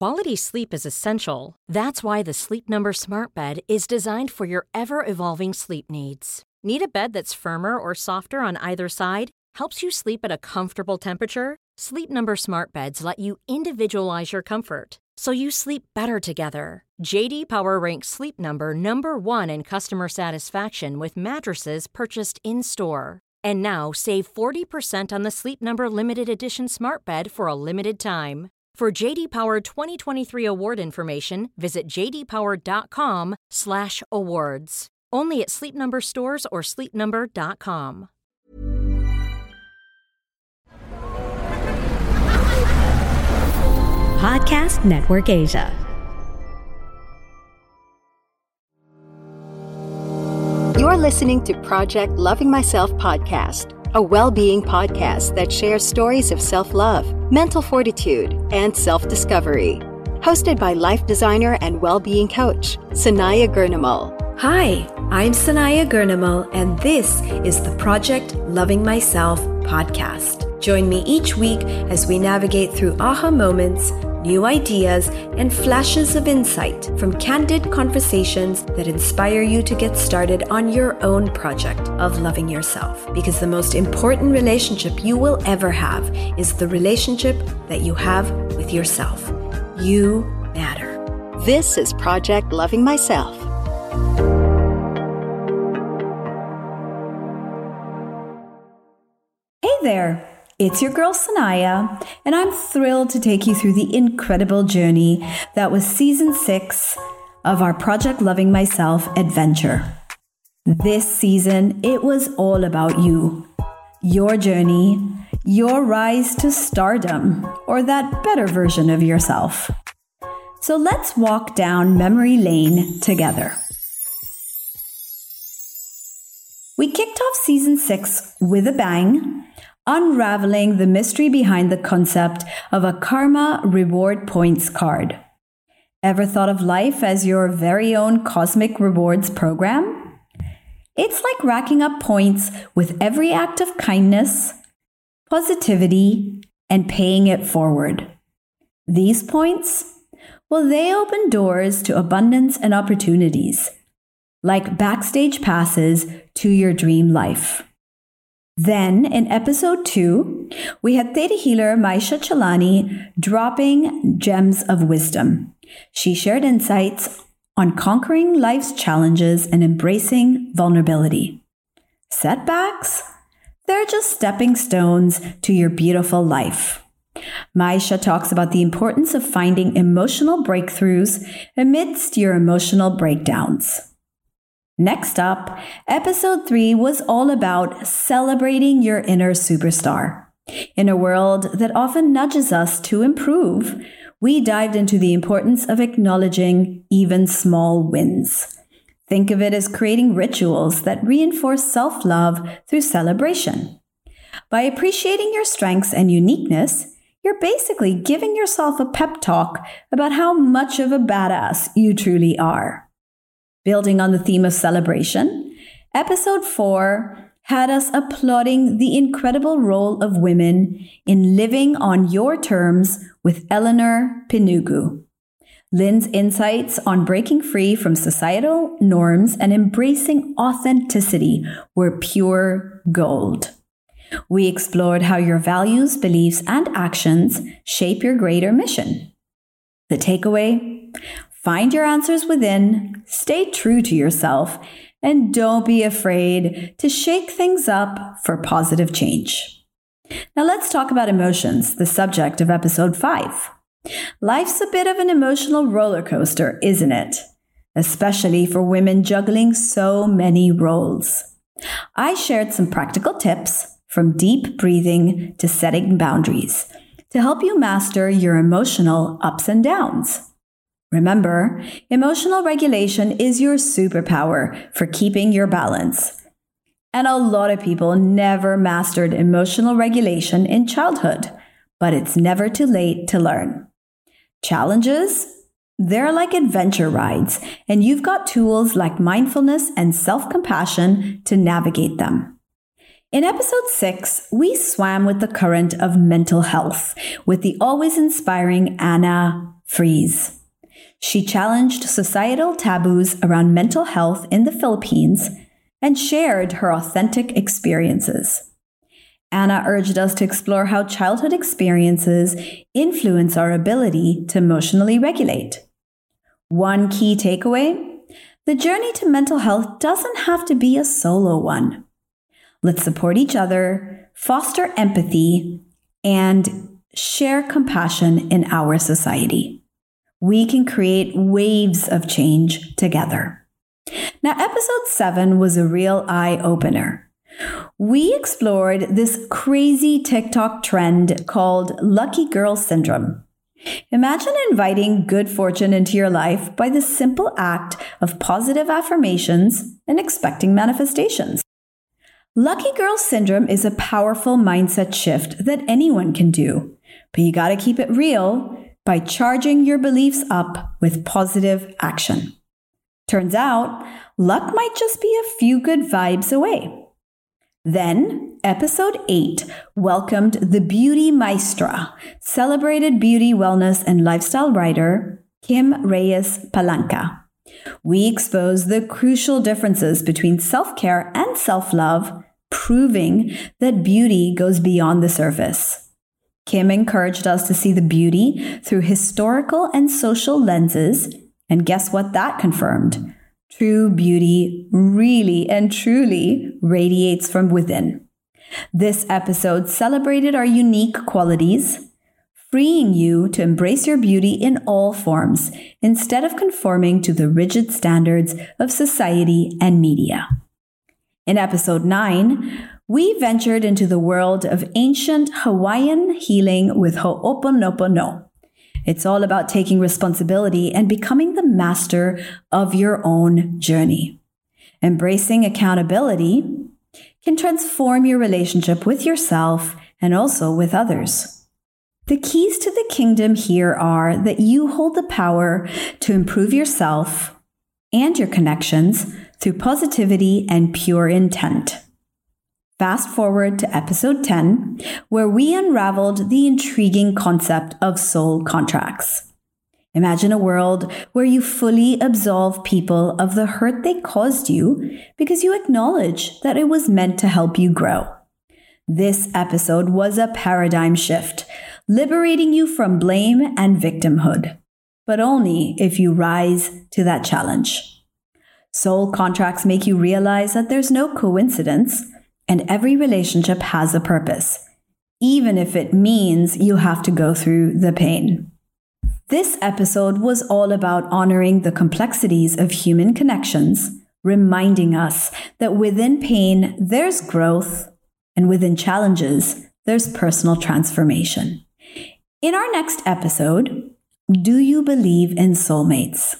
Quality sleep is essential. That's why the Sleep Number Smart Bed is designed for your ever-evolving sleep needs. Need a bed that's firmer or softer on either side? Helps you sleep at a comfortable temperature? Sleep Number Smart Beds let you individualize your comfort, so you sleep better together. J.D. Power ranks Sleep Number number 1 in customer satisfaction with mattresses purchased in-store. And now, save 40% on the Sleep Number Limited Edition Smart Bed for a limited time. For J.D. Power 2023 award information, visit jdpower.com/awards. Only at Sleep Number stores or sleepnumber.com. Podcast Network Asia. You're listening to Project Loving Myself podcast, a well-being podcast that shares stories of self-love, mental fortitude, and self-discovery. Hosted by life designer and well-being coach, Sanaya Gurnamal. Hi, I'm Sanaya Gurnamal, and this is the Project Loving Myself podcast. Join me each week as we navigate through aha moments, new ideas, and flashes of insight from candid conversations that inspire you to get started on your own project of loving yourself. Because the most important relationship you will ever have is the relationship that you have with yourself. You matter. This is Project Loving Myself. Hey there. It's your girl Sanaya, and I'm thrilled to take you through the incredible journey that was season 6 of our Project Loving Myself adventure. This season, it was all about you, your journey, your rise to stardom, or that better version of yourself. So let's walk down memory lane together. We kicked off season 6 with a bang, unraveling the mystery behind the concept of a karma reward points card. Ever thought of life as your very own cosmic rewards program? It's like racking up points with every act of kindness, positivity, and paying it forward. These points, well, they open doors to abundance and opportunities, like backstage passes to your dream life. Then, in episode 2, we had Theta healer Maisha Chalani dropping gems of wisdom. She shared insights on conquering life's challenges and embracing vulnerability. Setbacks? They're just stepping stones to your beautiful life. Maisha talks about the importance of finding emotional breakthroughs amidst your emotional breakdowns. Next up, episode 3 was all about celebrating your inner superstar. In a world that often nudges us to improve, we dived into the importance of acknowledging even small wins. Think of it as creating rituals that reinforce self-love through celebration. By appreciating your strengths and uniqueness, you're basically giving yourself a pep talk about how much of a badass you truly are. Building on the theme of celebration, episode 4 had us applauding the incredible role of women in living on your terms with Eleanor Pinugu. Lynn's insights on breaking free from societal norms and embracing authenticity were pure gold. We explored how your values, beliefs, and actions shape your greater mission. The takeaway? Find your answers within, stay true to yourself, and don't be afraid to shake things up for positive change. Now let's talk about emotions, the subject of episode 5. Life's a bit of an emotional roller coaster, isn't it? Especially for women juggling so many roles. I shared some practical tips, from deep breathing to setting boundaries, to help you master your emotional ups and downs. Remember, emotional regulation is your superpower for keeping your balance. And a lot of people never mastered emotional regulation in childhood, but it's never too late to learn. Challenges? They're like adventure rides, and you've got tools like mindfulness and self-compassion to navigate them. In episode 6, we swam with the current of mental health with the always inspiring Anna freeze. She challenged societal taboos around mental health in the Philippines and shared her authentic experiences. Anna urged us to explore how childhood experiences influence our ability to emotionally regulate. One key takeaway: the journey to mental health doesn't have to be a solo one. Let's support each other, foster empathy, and share compassion in our society. We can create waves of change together. Now, episode 7 was a real eye-opener. We explored this crazy TikTok trend called Lucky Girl Syndrome. Imagine inviting good fortune into your life by the simple act of positive affirmations and expecting manifestations. Lucky Girl Syndrome is a powerful mindset shift that anyone can do, but you gotta keep it real by charging your beliefs up with positive action. Turns out, luck might just be a few good vibes away. Then, episode 8 welcomed the beauty maestra, celebrated beauty, wellness, and lifestyle writer, Kim Reyes Palanca. We exposed the crucial differences between self-care and self-love, proving that beauty goes beyond the surface. Kim encouraged us to see the beauty through historical and social lenses, and guess what that confirmed? True beauty really and truly radiates from within. This episode celebrated our unique qualities, freeing you to embrace your beauty in all forms instead of conforming to the rigid standards of society and media. In episode 9, we ventured into the world of ancient Hawaiian healing with Ho'oponopono. It's all about taking responsibility and becoming the master of your own journey. Embracing accountability can transform your relationship with yourself and also with others. The keys to the kingdom here are that you hold the power to improve yourself and your connections through positivity and pure intent. Fast forward to episode 10, where we unraveled the intriguing concept of soul contracts. Imagine a world where you fully absolve people of the hurt they caused you because you acknowledge that it was meant to help you grow. This episode was a paradigm shift, liberating you from blame and victimhood, but only if you rise to that challenge. Soul contracts make you realize that there's no coincidence, and every relationship has a purpose, even if it means you have to go through the pain. This episode was all about honoring the complexities of human connections, reminding us that within pain, there's growth, and within challenges, there's personal transformation. In our next episode, do you believe in soulmates?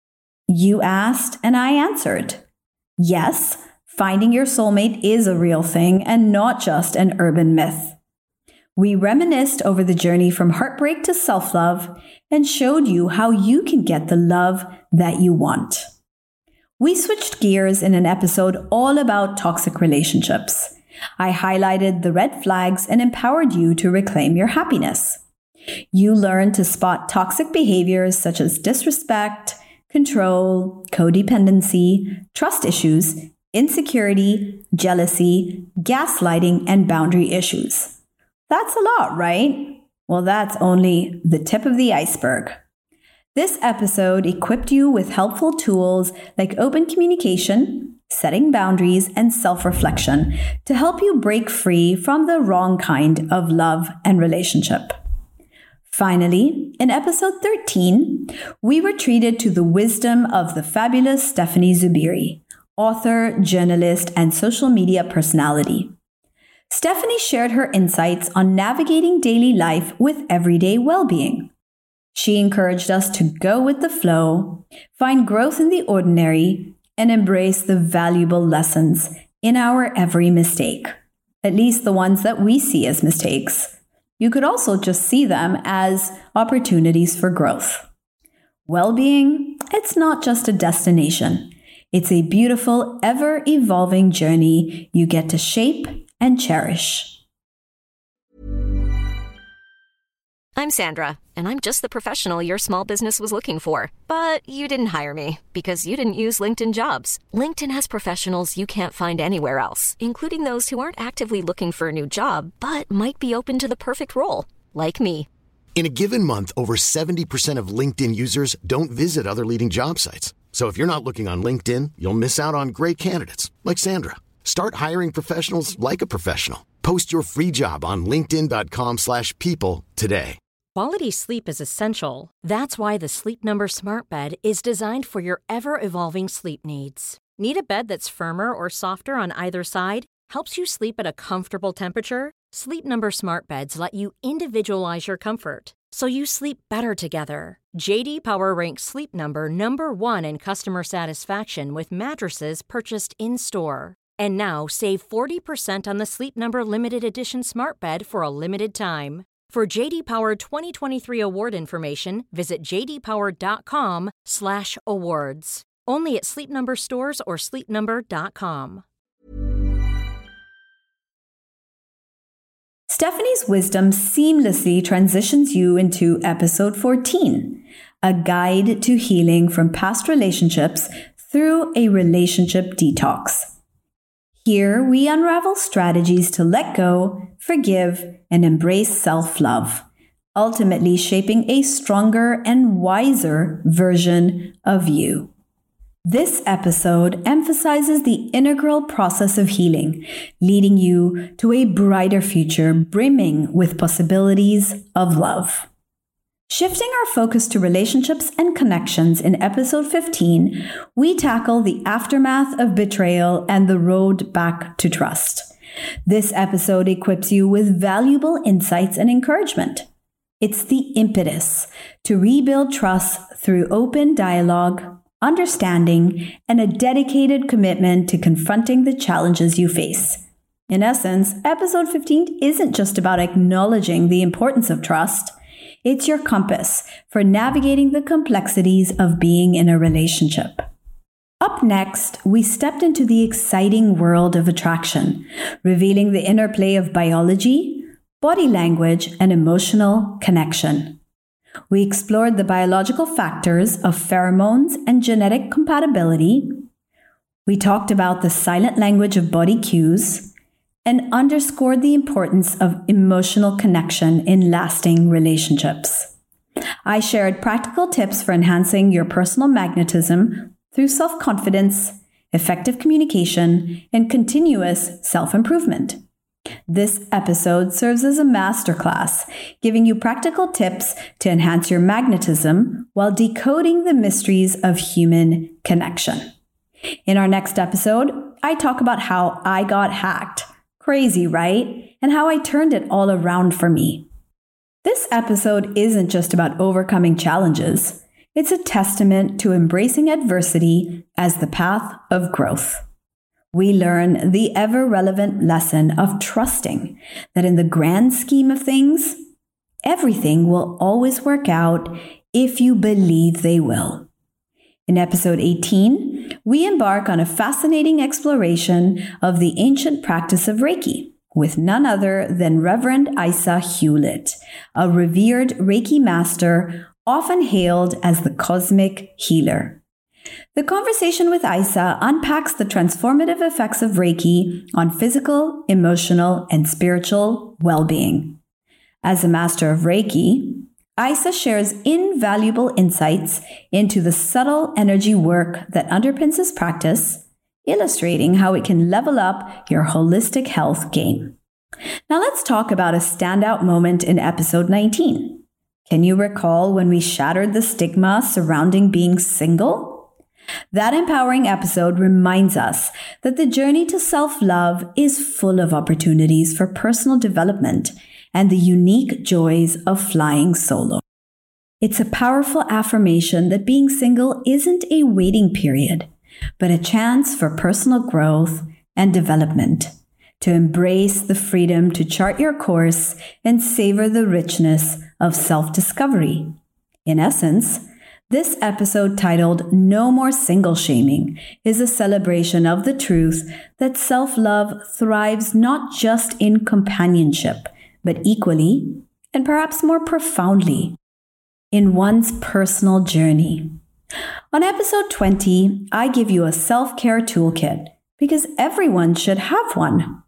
You asked, and I answered. Yes, finding your soulmate is a real thing and not just an urban myth. We reminisced over the journey from heartbreak to self-love and showed you how you can get the love that you want. We switched gears in an episode all about toxic relationships. I highlighted the red flags and empowered you to reclaim your happiness. You learned to spot toxic behaviors such as disrespect, control, codependency, trust issues, insecurity, jealousy, gaslighting, and boundary issues. That's a lot, right? Well, that's only the tip of the iceberg. This episode equipped you with helpful tools like open communication, setting boundaries, and self-reflection to help you break free from the wrong kind of love and relationship. Finally, in episode 13, we were treated to the wisdom of the fabulous Stephanie Zubiri, author, journalist, and social media personality. Stephanie shared her insights on navigating daily life with everyday well-being. She encouraged us to go with the flow, find growth in the ordinary, and embrace the valuable lessons in our every mistake, at least the ones that we see as mistakes. You could also just see them as opportunities for growth. Well-being, it's not just a destination. It's a beautiful, ever-evolving journey you get to shape and cherish. I'm Sandra, and I'm just the professional your small business was looking for. But you didn't hire me because you didn't use LinkedIn Jobs. LinkedIn has professionals you can't find anywhere else, including those who aren't actively looking for a new job, but might be open to the perfect role, like me. In a given month, over 70% of LinkedIn users don't visit other leading job sites. So if you're not looking on LinkedIn, you'll miss out on great candidates like Sandra. Start hiring professionals like a professional. Post your free job on linkedin.com/people today. Quality sleep is essential. That's why the Sleep Number Smart Bed is designed for your ever-evolving sleep needs. Need a bed that's firmer or softer on either side? Helps you sleep at a comfortable temperature? Sleep Number Smart Beds let you individualize your comfort, so you sleep better together. J.D. Power ranks Sleep Number number 1 in customer satisfaction with mattresses purchased in-store. And now, save 40% on the Sleep Number Limited Edition Smart Bed for a limited time. For J.D. Power 2023 award information, visit jdpower.com/awards. Only at Sleep Number stores or sleepnumber.com. Stephanie's wisdom seamlessly transitions you into episode 14, a guide to healing from past relationships through a relationship detox. Here, we unravel strategies to let go, forgive, and embrace self-love, ultimately shaping a stronger and wiser version of you. This episode emphasizes the integral process of healing, leading you to a brighter future brimming with possibilities of love. Shifting our focus to relationships and connections in episode 15, we tackle the aftermath of betrayal and the road back to trust. This episode equips you with valuable insights and encouragement. It's the impetus to rebuild trust through open dialogue, understanding, and a dedicated commitment to confronting the challenges you face. In essence, episode 15 isn't just about acknowledging the importance of trust. It's your compass for navigating the complexities of being in a relationship. Up next, we stepped into the exciting world of attraction, revealing the interplay of biology, body language, and emotional connection. We explored the biological factors of pheromones and genetic compatibility. We talked about the silent language of body cues and underscored the importance of emotional connection in lasting relationships. I shared practical tips for enhancing your personal magnetism through self-confidence, effective communication, and continuous self-improvement. This episode serves as a masterclass, giving you practical tips to enhance your magnetism while decoding the mysteries of human connection. In our next episode, I talk about how I got hacked. Crazy, right? And how I turned it all around for me. This episode isn't just about overcoming challenges. It's a testament to embracing adversity as the path of growth. We learn the ever-relevant lesson of trusting that in the grand scheme of things, everything will always work out if you believe they will. In episode 18, we embark on a fascinating exploration of the ancient practice of Reiki with none other than Reverend Isa Hewlett, a revered Reiki master often hailed as the cosmic healer. The conversation with Isa unpacks the transformative effects of Reiki on physical, emotional, and spiritual well-being. As a master of Reiki, Isa shares invaluable insights into the subtle energy work that underpins his practice, illustrating how it can level up your holistic health game. Now let's talk about a standout moment in episode 19. Can you recall when we shattered the stigma surrounding being single? That empowering episode reminds us that the journey to self-love is full of opportunities for personal development and the unique joys of flying solo. It's a powerful affirmation that being single isn't a waiting period, but a chance for personal growth and development, to embrace the freedom to chart your course and savor the richness of self-discovery. In essence, this episode titled No More Single Shaming is a celebration of the truth that self-love thrives not just in companionship, but equally and perhaps more profoundly, in one's personal journey. On episode 20, I give you a self-care toolkit because everyone should have one.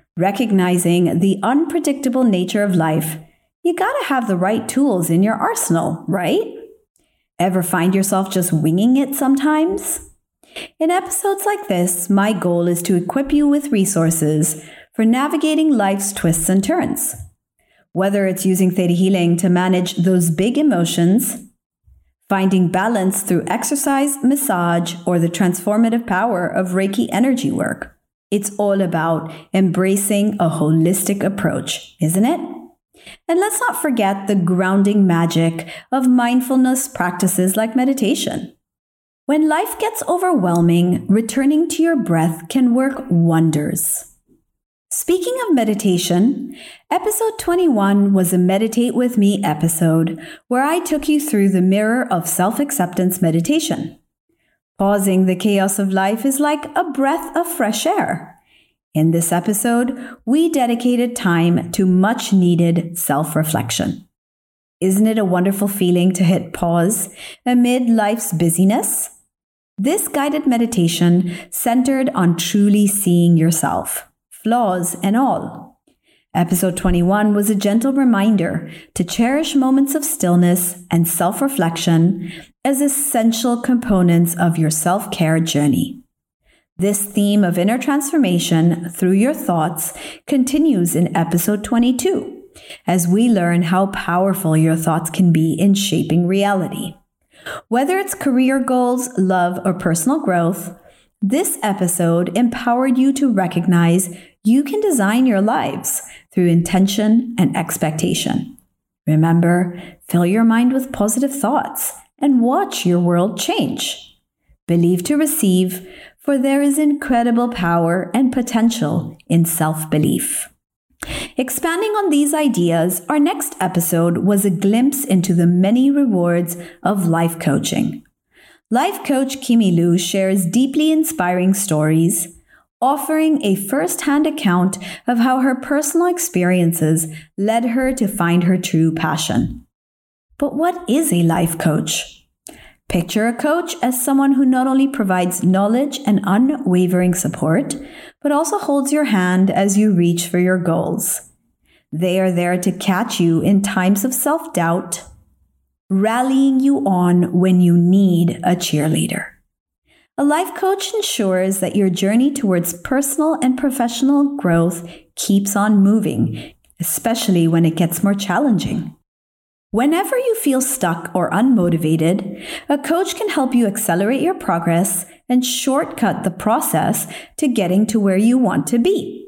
Recognizing the unpredictable nature of life, you gotta have the right tools in your arsenal, right? Ever find yourself just winging it sometimes? In episodes like this, my goal is to equip you with resources for navigating life's twists and turns. Whether it's using Theta Healing to manage those big emotions, finding balance through exercise, massage, or the transformative power of Reiki energy work, it's all about embracing a holistic approach, isn't it? And let's not forget the grounding magic of mindfulness practices like meditation. When life gets overwhelming, returning to your breath can work wonders. Speaking of meditation, episode 21 was a Meditate With Me episode where I took you through the mirror of self-acceptance meditation. Pausing the chaos of life is like a breath of fresh air. In this episode, we dedicated time to much-needed self-reflection. Isn't it a wonderful feeling to hit pause amid life's busyness? This guided meditation centered on truly seeing yourself, flaws and all. Episode 21 was a gentle reminder to cherish moments of stillness and self-reflection as essential components of your self-care journey. This theme of inner transformation through your thoughts continues in episode 22, as we learn how powerful your thoughts can be in shaping reality. Whether it's career goals, love, or personal growth, this episode empowered you to recognize you can design your lives through intention and expectation. Remember, fill your mind with positive thoughts and watch your world change. Believe to receive, for there is incredible power and potential in self-belief. Expanding on these ideas, our next episode was a glimpse into the many rewards of life coaching. Life coach Kimi Lou shares deeply inspiring stories, offering a first-hand account of how her personal experiences led her to find her true passion. But what is a life coach? Picture a coach as someone who not only provides knowledge and unwavering support, but also holds your hand as you reach for your goals. They are there to catch you in times of self-doubt, rallying you on when you need a cheerleader. A life coach ensures that your journey towards personal and professional growth keeps on moving, especially when it gets more challenging. Whenever you feel stuck or unmotivated, a coach can help you accelerate your progress and shortcut the process to getting to where you want to be.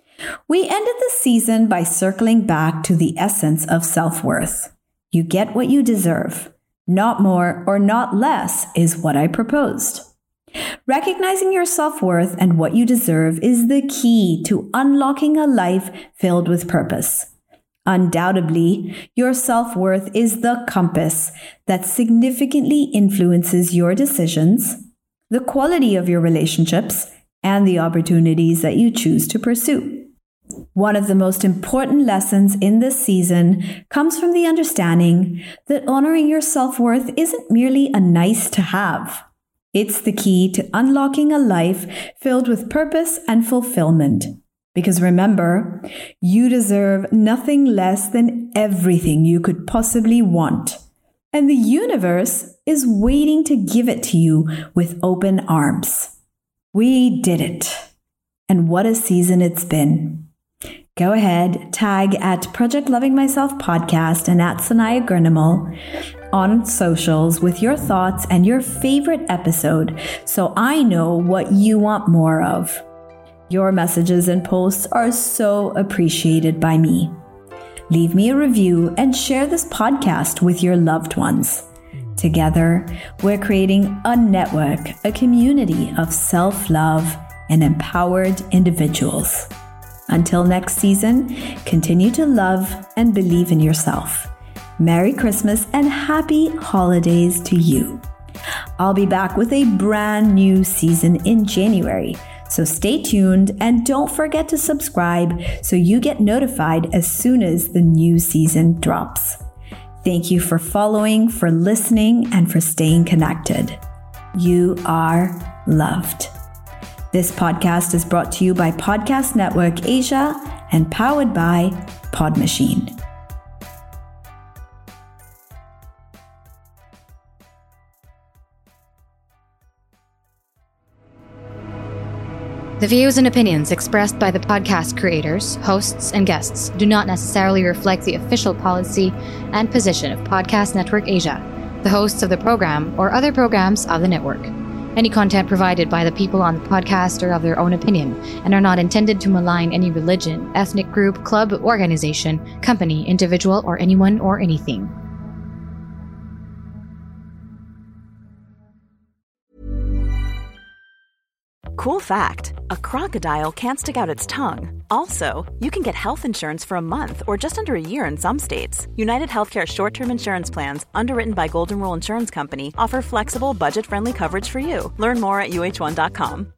We ended the season by circling back to the essence of self-worth. You get what you deserve. Not more or not less is what I proposed. Recognizing your self-worth and what you deserve is the key to unlocking a life filled with purpose. Undoubtedly, your self-worth is the compass that significantly influences your decisions, the quality of your relationships, and the opportunities that you choose to pursue. One of the most important lessons in this season comes from the understanding that honoring your self-worth isn't merely a nice to have. It's the key to unlocking a life filled with purpose and fulfillment. Because remember, you deserve nothing less than everything you could possibly want. And the universe is waiting to give it to you with open arms. We did it. And what a season it's been. Go ahead, tag at Project Loving Myself Podcast and at Sanaya Gurnamal on socials with your thoughts and your favorite episode so I know what you want more of. Your messages and posts are so appreciated by me. Leave me a review and share this podcast with your loved ones. Together, we're creating a network, a community of self-love and empowered individuals. Until next season, continue to love and believe in yourself. Merry Christmas and happy holidays to you. I'll be back with a brand new season in January, So stay tuned and don't forget to subscribe so you get notified as soon as the new season drops. Thank you for following, for listening, and for staying connected. You are loved. This podcast is brought to you by Podcast Network Asia and powered by Pod Machine. The views and opinions expressed by the podcast creators, hosts, and guests do not necessarily reflect the official policy and position of Podcast Network Asia, the hosts of the program, or other programs of the network. Any content provided by the people on the podcast are of their own opinion and are not intended to malign any religion, ethnic group, club, organization, company, individual, or anyone or anything. Cool fact, a crocodile can't stick out its tongue. Also, you can get health insurance for a month or just under a year in some states. United Healthcare short-term insurance plans, underwritten by Golden Rule Insurance Company, offer flexible, budget-friendly coverage for you. Learn more at uh1.com.